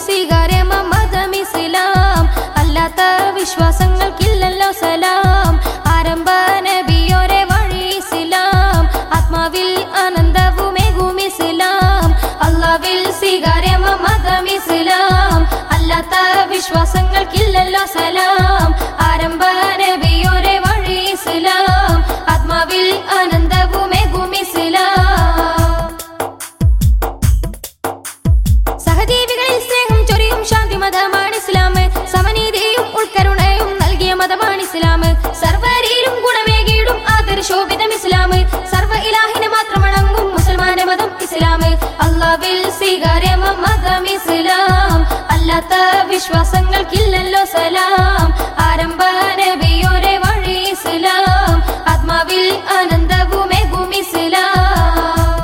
സ്വീകാര്യമ മതം ഇസ്ലാം. അല്ലാത്ത വിശ്വാസങ്ങൾക്കില്ലല്ലോ സലാം. ആരംഭ നബിയോരെ വഴി ഇസ്ലാം. ആത്മാവിൽ ആനന്ദവുമേകും ഇസ്ലാം. അല്ലാഹുവിൽ സ്വീകാര്യമ മതം ഇസ്ലാം. അല്ലാത്ത വിശ്വാസങ്ങൾക്കില്ലല്ലോ സലാം. ആരംഭ നബിയോരെ വഴി ഇസ്ലാം. ആത്മാവിൽ ആനന്ദവുമേകും ഇസ്ലാം. സഹജീവികളിൽ സ്നേഹം ചൊരിയും ശാന്തി മതമാണ് ഇസ്ലാം. സമനീതിയും ഉൾക്കരുണയും നൽകിയ മതമാണ് ഇസ്ലാം. സർവരിലും ഗുണമേകിയിടും ആദർശോഭിതം ഇസ്ലാം. സർവ ഇലാഹിനെ മാത്രമണങ്ങും മുസൽമാന്റെ മതം ഇസ്ലാം. അല്ലാഹുവിൽ സ്വീകാര്യമ മതം ഇസ്ലാം. അല്ലാത്ത വിശ്വാസങ്ങൾക്കില്ലല്ലോ സലാം. ആരംഭ നബിയോരെ വഴി ഇസ്ലാം. ആത്മാവിൽ ആനന്ദവുമേകും ഇസ്ലാം.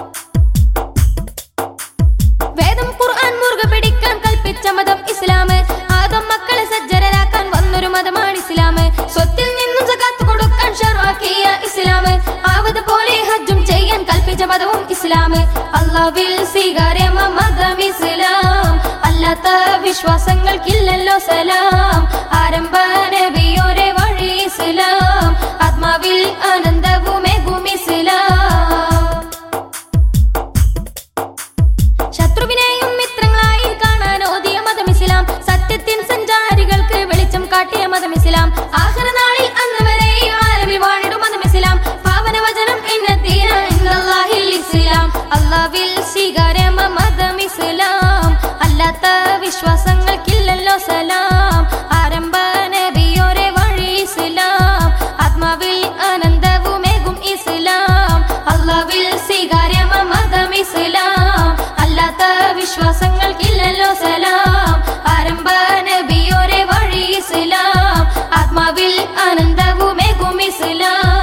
വേദം ഖുർആൻ മുറുകെ പിടിക്കാൻ കൽപ്പിച്ച മതം ഇസ്ലാം. ആദം മക്കളെ സജ്ജരാക്കാൻ വന്നൊരു മതമാണ് ഇസ്ലാം. സ്വത്തിൽ നിന്നും സകാത്ത് കൊടുക്കാൻ ശർഅക്കിയ ഇസ്ലാം. ആവത് പോലെ ഹജ്ജും ചെയ്യാൻ കൽപ്പിച്ച മതവും ഇസ്ലാം. അല്ലാഹുവിൽ സ്വീകാര്യമ മതം ഇസ്ലാം. അല്ലാത്ത വിശ്വാസങ്ങൾക്കില്ലല്ലോ സലാം. ആരംഭ നബിയോരെ വഴി ഇസ്ലാം. ആത്മാവിൽ ആനന്ദവുമേകും ഇസ്ലാം. ശത്രുവിനെയും മിത്രങ്ങളായി കാണാൻ ഓതിയ മതം ഇസ്ലാം. സത്യത്തിൻ സഞ്ചാരികൾക്ക് വെളിച്ചം കാട്ടിയ മതം ഇസ്ലാം. ആഖിറനാളിൽ അന്ന് വരെ ആലമിൽ വാണിടും മതം ഇസ്ലാം. പാവന വചനം ഇന്നദ്ദീന ഇൻദല്ലാഹിൽ ഇസ്ലാം. അല്ലാഹുവിൽ സ്വീകാര്യമ മതം ഇസ്ലാം. അല്ലാത്ത വിശ്വാസങ്ങൾക്കില്ലല്ലോ സലാം. ആരംഭ നബിയോരെ വഴി ഇസ്ലാം. ആത്മാവിൽ ആനന്ദവുമേകും ഇസ്ലാം. അല്ലാഹുവിൽ സ്വീകാര്യമ മതം ഇസ്ലാം. അല്ലാത്ത വിശ്വാസങ്ങൾക്കില്ലല്ലോ സലാം. ആരംഭ നബിയോരെ വഴി ഇസ്ലാം. ആത്മാവിൽ ആനന്ദവുമേകും ഇസ്ലാം.